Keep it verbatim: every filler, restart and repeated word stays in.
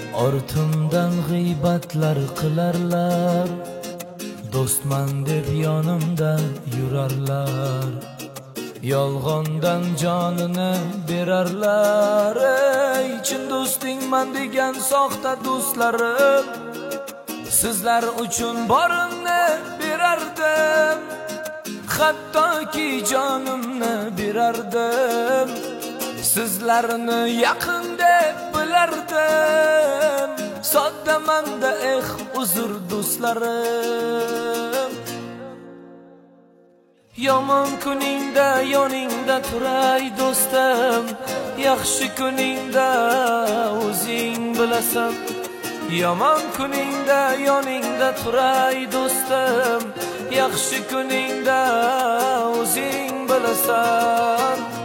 Ortimdan g'iybatlar qilarlar, do'stman deb yonimda yurarlar. Yolg'ondan jonini berarlar. Ey chin do'stingman degan soxta do'stlarim, sizlar uchun borimni berardim, hattoki jonimni berardim. Sizlarni yaqin deb bilardim, soddamanda eh uzr do'stlarim. Yomon kuningda yoningda turay do'stim, yaxshi kuningda o'zing bilasan. Yomon kuningda yoningda turay do'stim, yaxshi kuningda o'zing bilasan.